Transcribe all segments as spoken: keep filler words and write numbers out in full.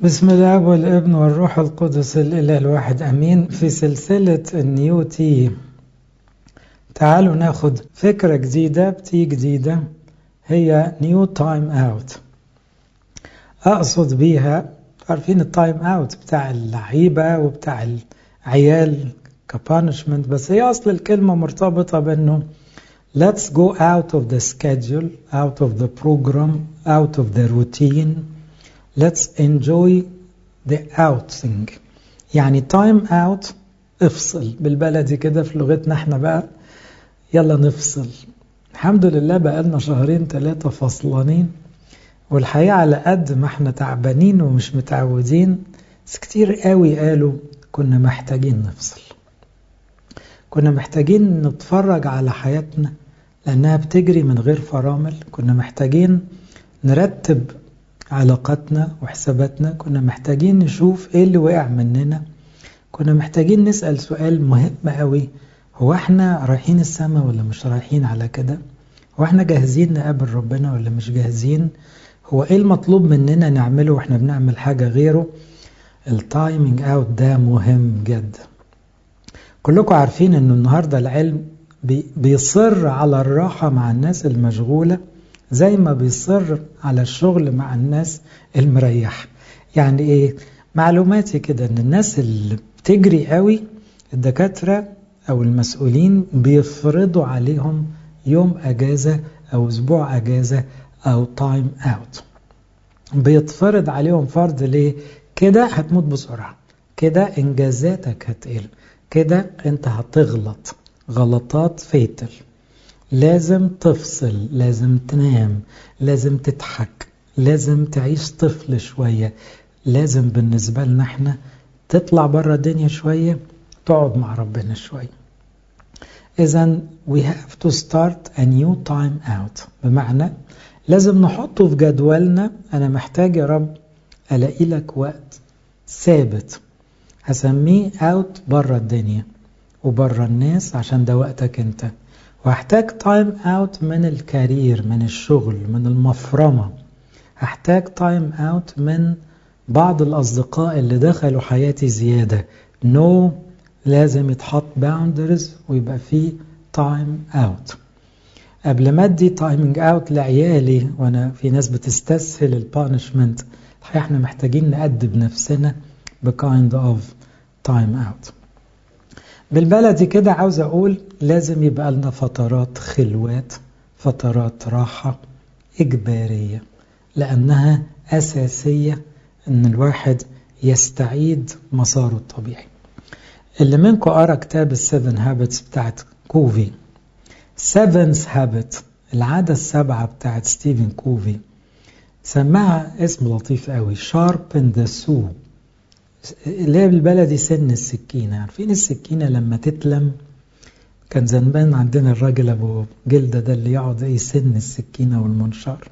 بسم الله والابن والروح القدس الإله الواحد أمين. في سلسلة النيو تي تعالوا ناخد فكرة جديدة بتي جديدة، هي نيو تايم اوت. أقصد بيها عارفين التايم اوت بتاع اللعيبة وبتاع العيال كبانشمنت، بس هي أصل الكلمة مرتبطة بأنه let's go out of the schedule, out of the program, out of the routine. Let's enjoy the out thing. يعني time out افصل بالبلدي كده في لغتنا احنا بقى، يلا نفصل. الحمد لله بقى لنا شهرين ثلاثة فصلانين، والحقيقة على قد ما احنا تعبانين ومش متعودين، بس كتير قوي قالوا كنا محتاجين نفصل، كنا محتاجين نتفرج على حياتنا لأنها بتجري من غير فرامل، كنا محتاجين نرتب علاقاتنا وحساباتنا، كنا محتاجين نشوف ايه اللي وقع مننا، كنا محتاجين نسأل سؤال مهم قوي: هو احنا رايحين السماء ولا مش رايحين على كده؟ هو احنا جاهزين نقابل ربنا ولا مش جاهزين؟ هو ايه المطلوب مننا نعمله واحنا بنعمل حاجة غيره؟ التايمينج اوت ده مهم جدا. كلكم عارفين انه النهاردة العلم بيصر على الراحة مع الناس المشغولة زي ما بيصر على الشغل مع الناس المريح. يعني ايه؟ معلوماتي كده ان الناس اللي بتجري قوي الدكاترة او المسؤولين بيفرضوا عليهم يوم اجازة او اسبوع اجازة او تايم اوت، بيتفرض عليهم فرض. ليه؟ كده هتموت بسرعة، كده انجازاتك هتقل، كده انت هتغلط غلطات فيتل، لازم تفصل، لازم تنام، لازم تضحك، لازم تعيش طفل شوية، لازم بالنسبة لنا احنا تطلع برا الدنيا شوية، تقعد مع ربنا شوية. إذن we have to start a new time out، بمعنى لازم نحطه في جدولنا. أنا محتاج يا رب ألاقي لك وقت ثابت هسميه out برا الدنيا وبرا الناس، عشان ده وقتك انت. وهحتاج تايم اوت من الكارير، من الشغل، من المفرمة. هحتاج تايم اوت من بعض الأصدقاء اللي دخلوا حياتي زيادة. نو no، لازم يتحط باوندرز ويبقى فيه تايم اوت. قبل ما ادي تايمينج اوت لعيالي، وانا في ناس بتستسهل البانشمنت، الحقيقة احنا محتاجين نأدب نفسنا بكايند اوف تايم اوت. بالبلدي كده عاوز أقول لازم يبقى لنا فترات خلوات، فترات راحة إجبارية، لأنها أساسية أن الواحد يستعيد مساره الطبيعي. اللي منكم قرأ كتاب السيفن هابتس بتاعت كوفي، سيفنز هابت، العادة السبعة بتاعت ستيفن كوفي، سماها اسم لطيف قوي: sharpen the saw، اللي هي بالبلدي سن السكينة. عارفين السكينة لما تتلم؟ كان زمان عندنا الراجل أبو جلدة ده اللي يقعد يسن السكينة والمنشار.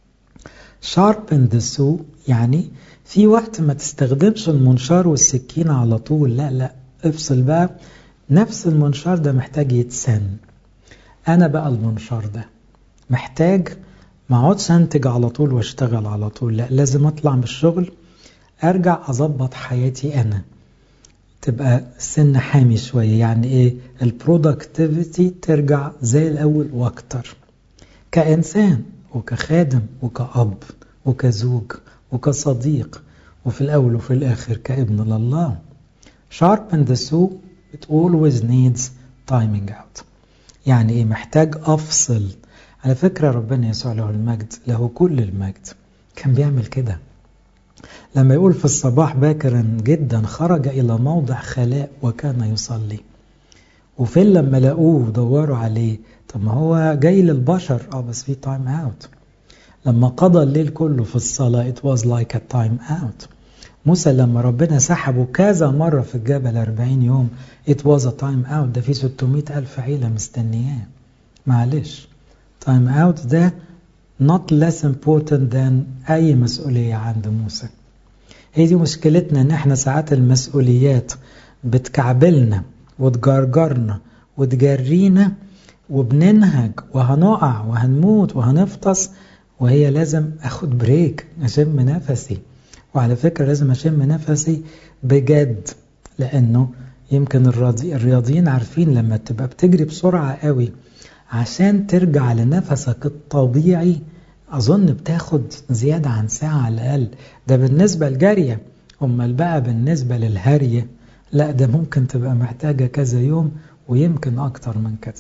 sharpen the saw يعني في وقت ما تستخدمش المنشار والسكينة على طول، لا لا، افصل بقى. نفس المنشار ده محتاج يتسن. أنا بقى المنشار ده محتاج ما اقعدش انتج على طول واشتغل على طول، لا، لازم اطلع من الشغل ارجع اضبط حياتي انا، تبقى سن حامي شوية. يعني ايه؟ البرودكتيفيتي ترجع زي الاول واكتر، كإنسان وكخادم وكأب وكزوج وكصديق، وفي الاول وفي الاخر كابن لله. sharpen the saw it always needs timing out. يعني ايه؟ محتاج افصل. على فكرة ربنا يسوع له المجد، له كل المجد، كان بيعمل كده. لما يقول في الصباح باكرا جدا خرج إلى موضع خلاء وكان يصلي. وفين لما لقوه دوروا عليه؟ طب ما هو جاي للبشر، اه بس في تايم اوت. لما قضى الليل كله في الصلاة it was like a time out. موسى لما ربنا سحبه كذا مرة في الجبل أربعين يوم it was a time out. ده في ستمائة ألف عيلة مستنياه. معلش، time out ده not less important than أي مسؤولية عند موسى. هي دي مشكلتنا، ان احنا ساعات المسؤوليات بتكعبلنا وتجرجرنا وتجرينا وبننهج وهنقع وهنموت وهنفطس، وهي لازم اخد بريك اشم نفسي وعلى فكرة لازم أشم نفسي بجد، لأنه يمكن الرياضيين عارفين لما تبقى بتجري بسرعة قوي عشان ترجع لنفسك الطبيعي أظن بتاخد زيادة عن ساعة على الأقل. ده بالنسبة للجرية، أمال بقى بالنسبة للهرية لا، ده ممكن تبقى محتاجة كذا يوم ويمكن أكتر من كده.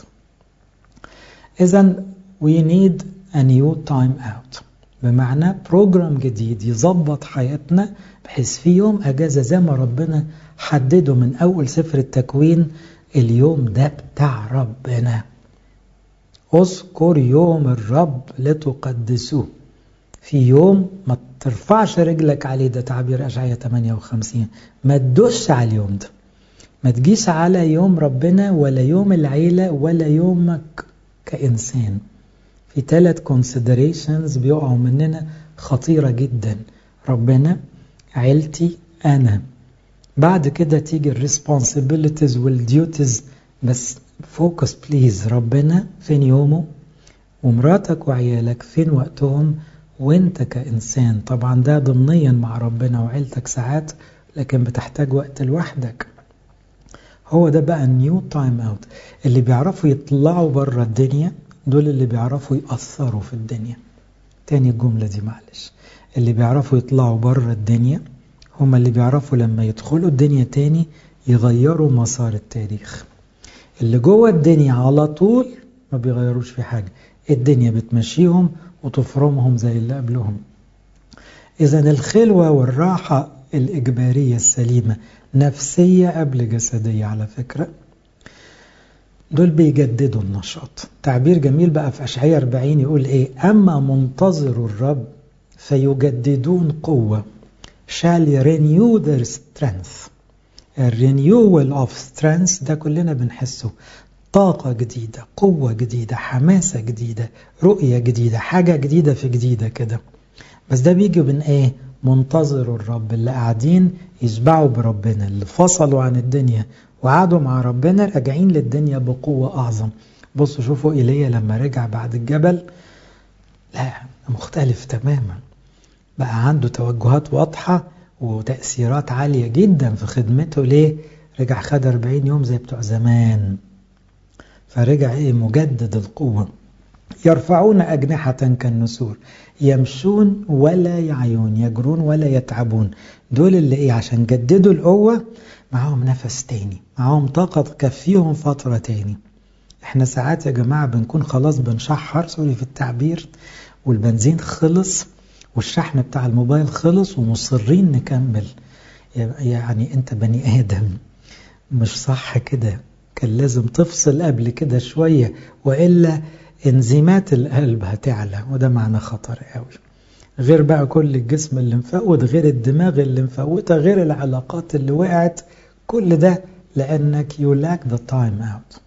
إذن we need a new time out، بمعنى بروجرام جديد يظبط حياتنا بحيث في يوم أجازة زي ما ربنا حدده من أول سفر التكوين. اليوم ده بتاع ربنا، اذكر يوم الرب لتقدسوه. في يوم ما ترفعش رجلك عليه، ده تعبير أشعياء ثمانية وخمسين، ما تدوش على اليوم ده، ما تجيش على يوم ربنا ولا يوم العيلة ولا يومك كإنسان. في ثلاث considerations بيقعوا مننا خطيرة جدا: ربنا، عيلتي، أنا. بعد كده تيجي الريسبونسيبيليتيز والديوتيز، بس فوكس بليز. ربنا فين يومه، ومراتك وعيالك فين وقتهم، وانت كإنسان طبعا ده ضمنيا مع ربنا وعيلتك ساعات، لكن بتحتاج وقت لوحدك. هو ده بقى النيو تايم اوت. اللي بيعرفوا يطلعوا بره الدنيا دول اللي بيعرفوا يأثروا في الدنيا. تاني الجملة دي معلش، اللي بيعرفوا يطلعوا بره الدنيا هم اللي بيعرفوا لما يدخلوا الدنيا تاني يغيروا مسار التاريخ. اللي جوه الدنيا على طول ما بيغيروش في حاجة، الدنيا بتمشيهم وتفرمهم زي اللي قبلهم. إذن الخلوة والراحة الإجبارية السليمة، نفسية قبل جسدية على فكرة، دول بيجددوا النشاط. تعبير جميل بقى في أشعياء أربعين يقول إيه: أما منتظر الرب فيجددون قوة، shall renew their strength. الرينيوال اوف سترينث ده كلنا بنحسه، طاقة جديدة، قوة جديدة، حماسة جديدة، رؤية جديدة، حاجة جديدة في جديدة كده. بس ده بيجي من ايه؟ منتظر الرب، اللي قاعدين يشبعوا بربنا، اللي فصلوا عن الدنيا وقعدوا مع ربنا راجعين للدنيا بقوة أعظم. بصوا شوفوا إيليا لما رجع بعد الجبل، لا مختلف تماما، بقى عنده توجهات واضحة وتأثيرات عالية جدا في خدمته. ليه؟ رجع خد أربعين يوم زي بتوع زمان، فرجع ايه؟ مجدد القوة. يرفعون أجنحة كالنسور، يمشون ولا يعيون، يجرون ولا يتعبون. دول اللي ايه؟ عشان جددوا القوة، معاهم نفس تاني، معاهم طاقة تكفيهم فترة تاني. احنا ساعات يا جماعة بنكون خلاص بنشحر، سوري في التعبير، والبنزين خلص والشحن بتاع الموبايل خلص ومصرين نكمل. يعني انت بني آدم، مش صح كده، كان لازم تفصل قبل كده شوية، وإلا انزيمات القلب هتعلى، وده معنى خطر قوي. غير بقى كل الجسم اللي مفوت، غير الدماغ اللي مفوتة، غير العلاقات اللي وقعت، كل ده لأنك you lack the time out.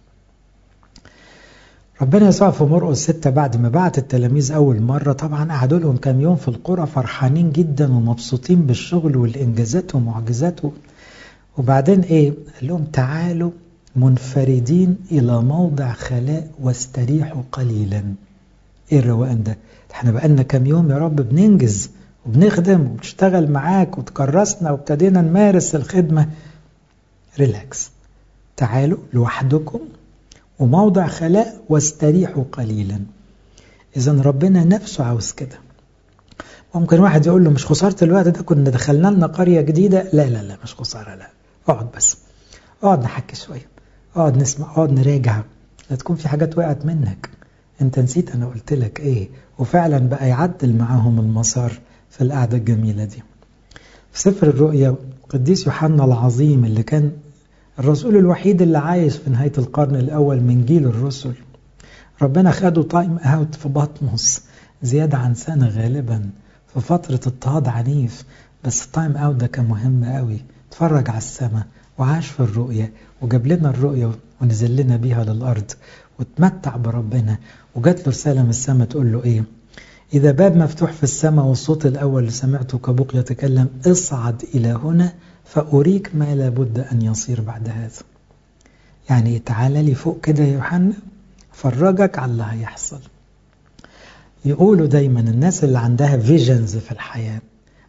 ربنا يسوع في مرقس ستة بعد ما بعت التلاميذ أول مرة، طبعا قعدوا لهم كام يوم في القرى فرحانين جدا ومبسوطين بالشغل والإنجازات ومعجزاته، وبعدين إيه؟ قال لهم تعالوا منفردين إلى موضع خلاء واستريحوا قليلا. إيه الروقان ده؟ احنا بقالنا كام يوم يا رب بننجز وبنخدم وبنشتغل معاك وتكرسنا وابتدينا نمارس الخدمة. ريلاكس، تعالوا لوحدكم وموضع خلاء واستريحوا قليلا. إذن ربنا نفسه عاوز كده. ممكن واحد يقول له مش خسارة الوقت ده، كنا دخلنا لنا قرية جديدة. لا لا لا مش خسارة، لا، اقعد بس، اقعد نحكي شوية، اقعد نسمع، اقعد نراجع، لا تكون في حاجات وقعت منك، انت نسيت انا قلت لك ايه. وفعلا بقى يعدل معاهم المسار في القعدة الجميلة دي. في سفر الرؤيا قديس يوحنا العظيم اللي كان الرسول الوحيد اللي عايش في نهاية القرن الأول من جيل الرسل، ربنا خده تايم اوت في بطمس زيادة عن سنة غالبا في فترة اضطهاد عنيف، بس التايم اوت ده كان مهم قوي. اتفرج على السماء وعاش في الرؤية وجاب لنا الرؤية ونزل لنا بيها للأرض وتمتع بربنا. وجات له رسالة من السماء تقول له ايه؟ إذا باب مفتوح في السماء والصوت الأول اللي سمعته كبوق يتكلم، اصعد إلى هنا فأريك ما لابد أن يصير بعد هذا. يعني تعالى لي فوق كده يا يوحنا، فرجك على اللي هيحصل. يقولوا دايما الناس اللي عندها فيجنز في الحياة،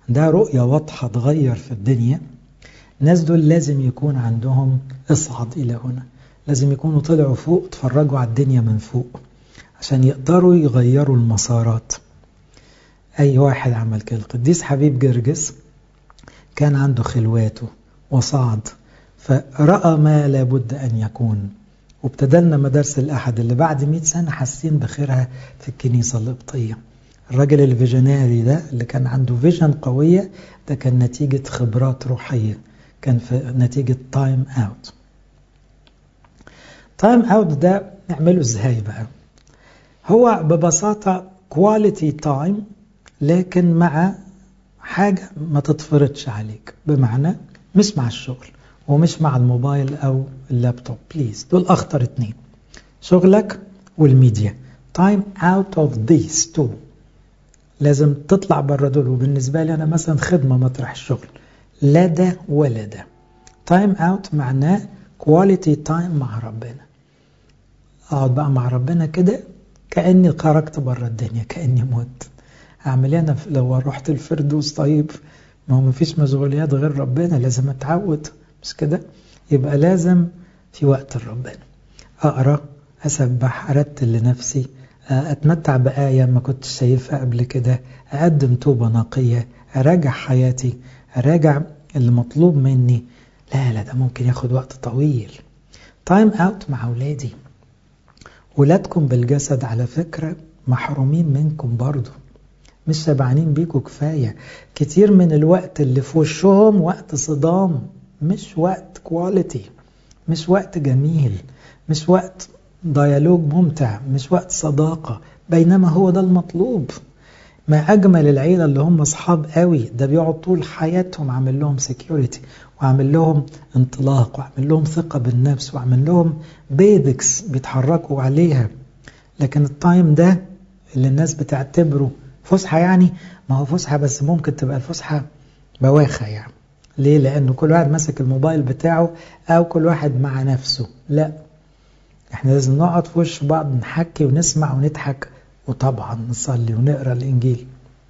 ده رؤية واضحة تغير في الدنيا. الناس دول لازم يكون عندهم اصعد إلى هنا، لازم يكونوا طلعوا فوق تفرجوا على الدنيا من فوق عشان يقدروا يغيروا المسارات. أي واحد عمل كده. القديس حبيب جرجس كان عنده خلواته وصعد فرأى ما لابد أن يكون، وابتدلنا مدارس الأحد اللي بعد مئة سنة حاسين بخيرها في الكنيسة القبطية. الراجل الفيجناري ده اللي كان عنده فيجن قوية، ده كان نتيجة خبرات روحية، كان في نتيجة تايم اوت. تايم اوت ده نعمله ازاي بقى؟ هو ببساطة كواليتي تايم، لكن مع حاجة ما تتفرضش عليك، بمعنى مش مع الشغل ومش مع الموبايل أو اللابتوب بليز، دول أخطر اتنين، شغلك والميديا. time out of these two، لازم تطلع برا دول. وبالنسبة لي أنا مثلا خدمة مطرح الشغل، لا ده ولا ده. time out معناه quality time مع ربنا، أقعد بقى مع ربنا كده كأني خرجت برا الدنيا، كأني مت. أعمل أنا لو رحت الفردوس؟ طيب ما هو مفيش مشغوليات غير ربنا، لازم أتعود، مش كده؟ يبقى لازم في وقت ربنا أقرأ، أسبح، أرتل لنفسي، أتمتع بآية ما كنت شايفها قبل كده، أقدم توبة نقية، أراجع حياتي، أراجع اللي مطلوب مني. لا لا ده ممكن ياخد وقت طويل. تايم اوت مع أولادي. ولادكم بالجسد على فكرة محرومين منكم برضو، مش شبعانين بيكوا كفاية. كتير من الوقت اللي في وشهم وقت صدام، مش وقت كواليتي، مش وقت جميل، مش وقت ديالوج ممتع، مش وقت صداقة، بينما هو ده المطلوب. ما أجمل العيلة اللي هم أصحاب قوي، ده بيقعد طول حياتهم عامل لهم سيكيورتي، وعامل لهم انطلاق، وعامل لهم ثقة بالنفس، وعامل لهم بيدكس بيتحركوا عليها. لكن التايم ده اللي الناس بتعتبره فسحة، يعني ما هو فسحة بس ممكن تبقى الفسحة بواخة يعني. ليه؟ لأنه كل واحد ماسك الموبايل بتاعه أو كل واحد مع نفسه. لا، احنا لازم نقعد في وش بعض، نحكي ونسمع ونضحك، وطبعا نصلي ونقرأ الإنجيل.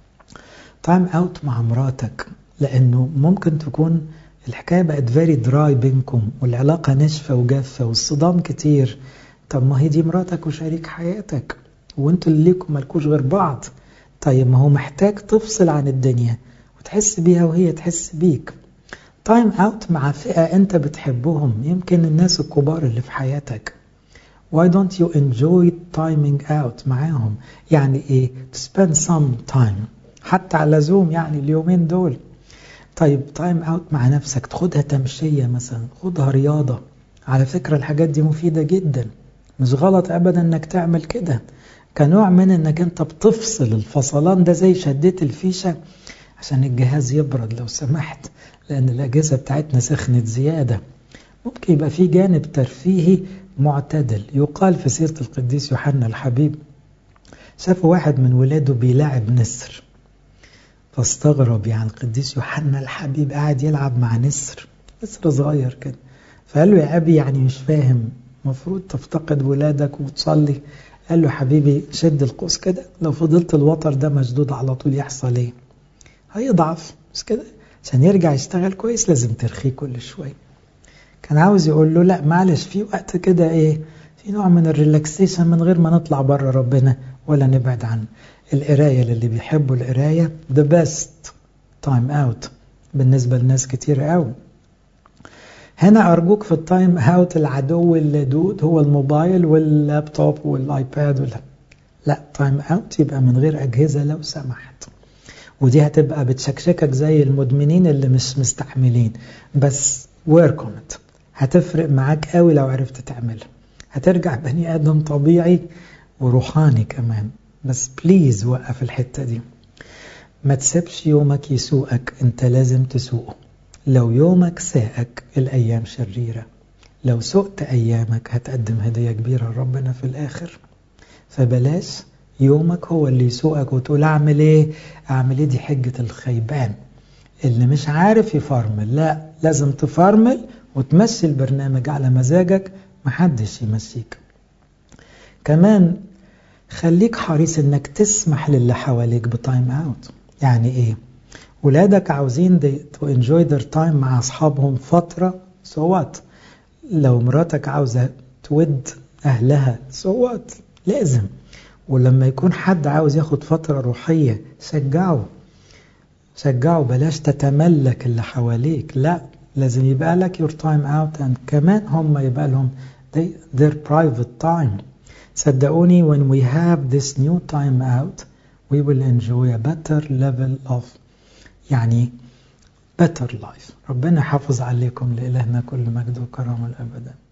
تايم اوت مع مراتك، لأنه ممكن تكون الحكاية بقت فيري دراي بينكم، والعلاقة ناشفة وجافة والصدام كتير. طب ما هي دي مراتك وشريك حياتك، وانتوا اللي ليكم ملكوش غير بعض. طيب ما هو محتاج تفصل عن الدنيا وتحس بيها وهي تحس بيك. تايم اوت مع فئة انت بتحبهم، يمكن الناس الكبار اللي في حياتك. Why don't you enjoy timing out معاهم؟ يعني ايه؟ to spend some time حتى على زوم يعني اليومين دول. طيب تايم اوت مع نفسك، تاخدها تمشية مثلا، خدها رياضة. على فكرة الحاجات دي مفيدة جدا، مش غلط ابدا انك تعمل كده، كنوع من انك انت بتفصل. الفصلان ده زي شديت الفيشة عشان الجهاز يبرد لو سمحت، لان الاجهزة بتاعتنا سخنت زيادة. ممكن يبقى في جانب ترفيهي معتدل. يقال في سيرة القديس يوحنا الحبيب، شاف واحد من ولاده بيلعب نسر، فاستغرب، يعني القديس يوحنا الحبيب قاعد يلعب مع نسر، نسر صغير كده. فقال له يا أبي يعني مش فاهم، مفروض تفتقد ولادك وتصلي. قال له حبيبي شد القوس كده، لو فضلت الوتر ده مشدود على طول يحصل ايه؟ هيضعف، مش كده؟ عشان يرجع يشتغل كويس لازم ترخيه كل شوية. كان عاوز يقول له لا معلش، في وقت كده ايه، في نوع من الريلاكسيشن من غير ما نطلع بره ربنا ولا نبعد عنه. القراية للي بيحبوا القراية the best time out بالنسبة لناس كتير قوي. هنا أرجوك في التايم اوت العدو اللدود هو الموبايل واللابتوب والايباد ولا لا، تايم اوت يبقى من غير أجهزة لو سمحت. ودي هتبقى بتشكشكك زي المدمنين اللي مش مستحملين، بس work on it، هتفرق معاك قوي لو عرفت تعملها، هترجع بني آدم طبيعي وروحاني كمان. بس بليز وقف الحتة دي، ما تسيبش يومك يسوقك، انت لازم تسوقه. لو يومك ساقك الأيام شريرة، لو سقت أيامك هتقدم هدية كبيرة لربنا في الآخر. فبلاش يومك هو اللي يسوقك وتقول أعمل إيه أعمل إيه، دي حجة الخيبان اللي مش عارف يفرمل. لا، لازم تفرمل وتمشي البرنامج على مزاجك، محدش يمشيك. كمان خليك حريص انك تسمح للي حواليك بتايم اوت. يعني ايه؟ ولادك عاوزين to enjoy their time مع أصحابهم فترة so what. لو مراتك عاوزة تود أهلها so what. لازم. ولما يكون حد عاوز ياخد فترة روحية شجعه شجعه، بلاش تتملك اللي حواليك، لا لازم يبقى لك your time out and كمان هم يبقى لهم they, their private time. صدقوني when we have this new time out we will enjoy a better level of يعني better life. ربنا حافظ عليكم، لإلهنا كل مجد وكرم الأبدا.